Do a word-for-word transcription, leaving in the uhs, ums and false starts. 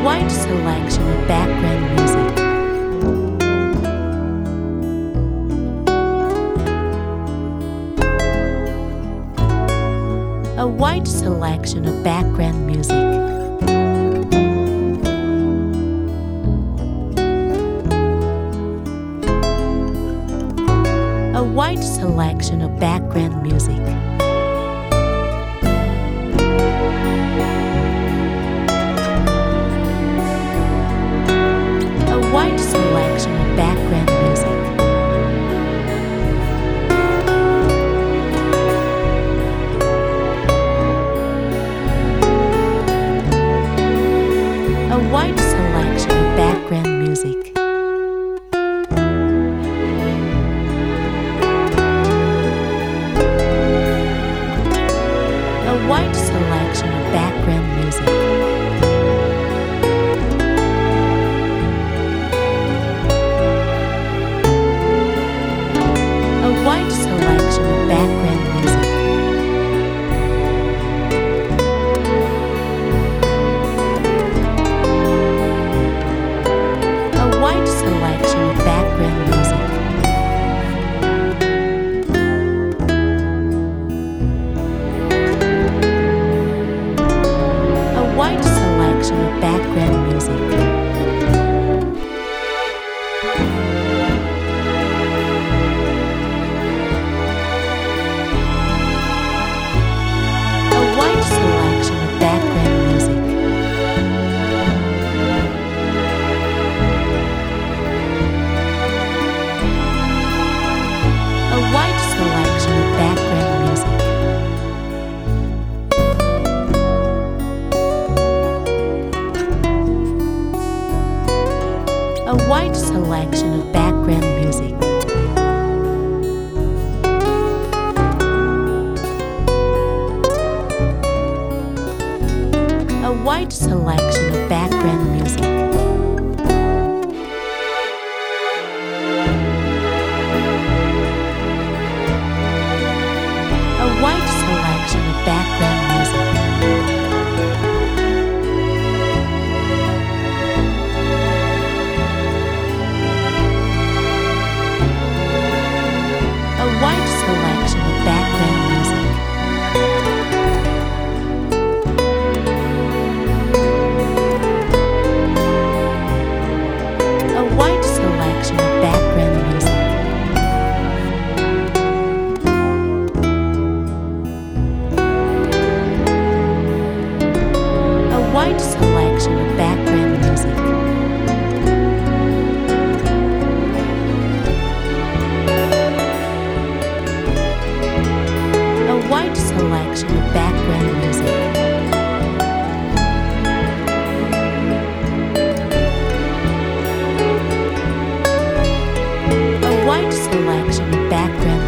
wide selection of background music. A wide selection of background music. A wide selection of background music. A wide selection of background music. A wide selection of background music. A wide selection of background music. A wide selection of background music. A wide selection of background music. A wide selection of background music. A wide selection of background music. A wide selection of background music. A wide selection of background music. A wide selection of background music. A wide selection of background music. A wide selection of background music. A wide selection of background music. A wide selection of background music. A wide selection of background music. A wide selection of background